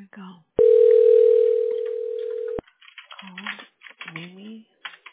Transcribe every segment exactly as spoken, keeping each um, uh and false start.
go. Call Mimi.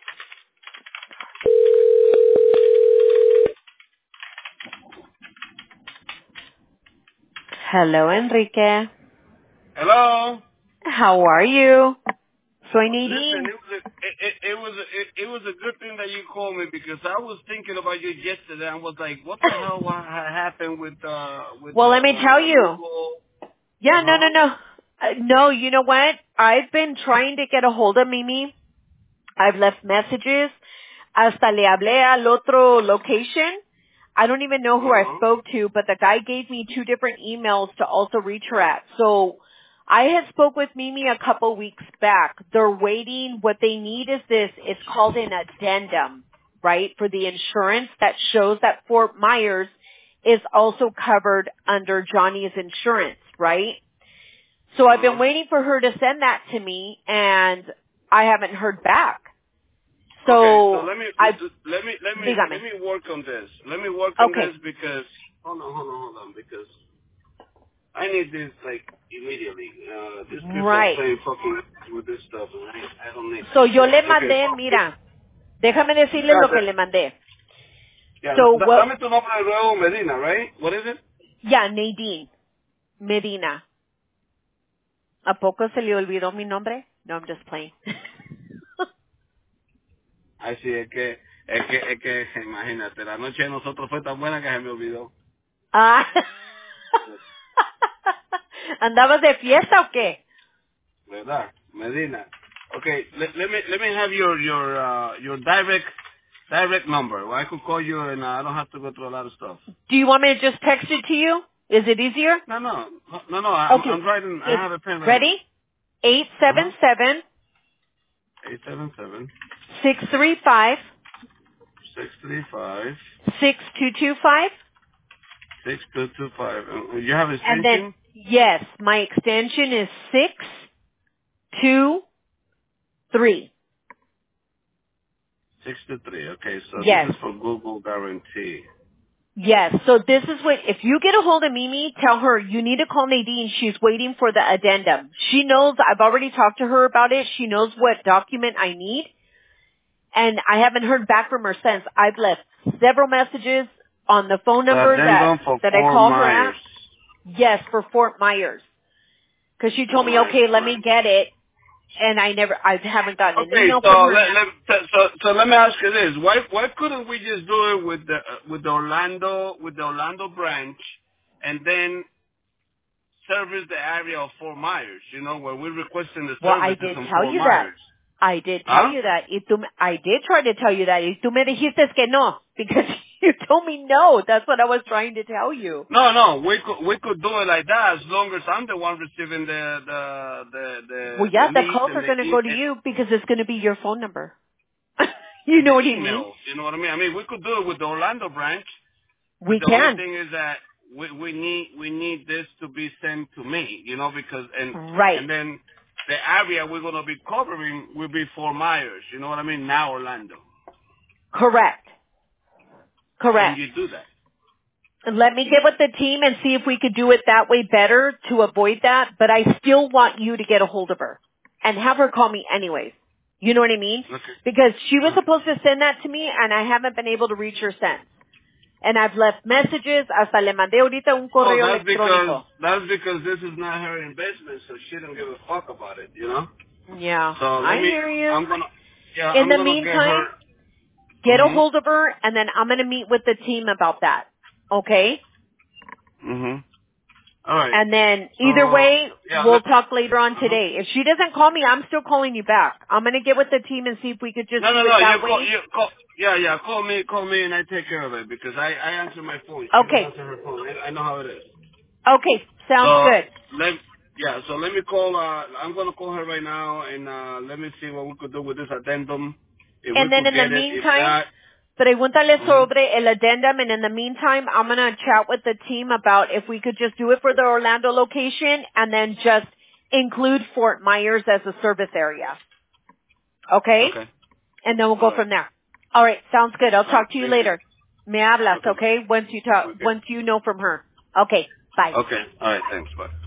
Hello, Enrique. Hello. How are you? Soy Listen, Nadine. it was a, it, it, it was a, it, it was a good thing that you called me because I was thinking about you yesterday. I was like, what the hell what ha- happened with uh with Well, the let me tell you. Google? Yeah, Uh no, no, huh. no. Uh, no, you know what? I've been trying to get a hold of Mimi. I've left messages. Hasta le hablé al otro location. I don't even know who Uh I huh. spoke to, but the guy gave me two different emails to also reach her at. So I had spoke with Mimi a couple weeks back. They're waiting. What they need is this. It's called an addendum, right, for the insurance that shows that Fort Myers is also covered under Johnny's insurance, right? So I've Uh been huh. waiting for her to send that to me, and I haven't heard back. Okay, so So let me I, let me let me dígame. let me work on this. Let me work on this Okay, because hold on, hold on, hold on, because I need this like immediately. Uh, these people are right. playing fucking with this stuff, and I I don't need So this yo shit. le Okay. mandé, mira, déjame decirle Yeah, lo que that, le mandé. yeah. So Da, what, dame tu nombre de nuevo, Medina, right? What is it? yeah, Nadine, Medina. ¿A poco se le olvidó mi nombre? No, I'm just playing. Así es que, es que, es que, imagínate, la noche de nosotros fue tan buena que se me olvidó. Ah. ¿Andabas de fiesta o qué? ¿Verdad? Medina. Okay, let, let me, let me have your, your, uh, your direct, direct number. Where I could call you and uh, I don't have to go through a lot of stuff. Do you want me to just text it to you? Is it easier? No, no, no, no, no I'm, Okay. I'm writing, I It's have a pen right now. ready? Eight Uh-huh. seven seven eight seven seven, six three five six three five, six two two five. six two two five. Uh, you have And then, extension? yes, my extension is six two three. six two three. Okay, so this Yes. is for Google Guarantee. Yes. So this is what, if you get a hold of Mimi, tell her you need to call Nadine. She's waiting for the addendum. She knows, I've already talked to her about it. She knows what document I need. And I haven't heard back from her since. I've left several messages on the phone The number that, addendum for that I Fort called her at. Myers. Yes, for Fort Myers. Cause she Fort told me, Myers, okay, let me alright. get it. And I never, I haven't gotten an Okay, email so from her let, yet. let so so let me ask you this: Why why couldn't we just do it with the uh, with the Orlando with the Orlando branch, and then service the area of Fort Myers? You know, when we're requesting the Well, I services did in tell Fort you that. Myers. I did tell Huh? you that. Y tú, me- I did try to tell you that. Y tú me dijiste que no. Because you told me no. That's what I was trying to tell you. No, no, we could we could do it like that as long as I'm the one receiving the the the Well, the, the yeah, the leads calls and are the going to go to e- you because it's going to be your phone number. you and know the what I mean? emails. You know what I mean? I mean, we could do it with the Orlando branch, but We the only can. thing is that we we need we need this to be sent to me. You know, because and Right. and then the area we're gonna be covering will be Fort Myers. You know what I mean? Now Orlando. Correct. Can Correct. you do that? Let me get with the team and see if we could do it that way better to avoid that, but I still want you to get a hold of her and have her call me anyways. You know what I mean? Okay. Because she was Okay. supposed to send that to me and I haven't been able to reach her since. And I've left messages, hasta le mandé ahorita un Oh, correo that's because electrónico. that's because this is not her investment, so she don't give a fuck about it. You know. Yeah, So let I me. hear you. I'm gonna. Yeah, In I'm the gonna get her. meantime, get a Mhm. hold of her and then I'm going to meet with the team about that. Okay? Mhm. All right. And then either So way, yeah. we'll Let, talk later on uh-huh. today. If she doesn't call me, I'm still calling you back. I'm going to get with the team and see if we could just No, no, do it no. You that call. way. You call. Yeah, yeah. Call me. Call me, and I take care of it because I I answer my phone. She don't Okay. answer her phone. I, I know how it is. Okay. Sounds So good. let. Yeah. So let me call. Uh, I'm gonna call her right now, and uh, let me see what we could do with this addendum. If we And then could in the get it. If meantime, not. pregúntale Mhm. sobre el addendum. And in the meantime, I'm going to chat with the team about if we could just do it for the Orlando location and then just include Fort Myers as a service area. Okay? Okay. And then we'll All go right. from there. All right. Sounds good. I'll All right. talk to you Thank you. later. Me hablas, Okay. okay? Bye. Once you talk, Okay. once you know from her. Okay. Bye. Okay. All right. Thanks. Bye.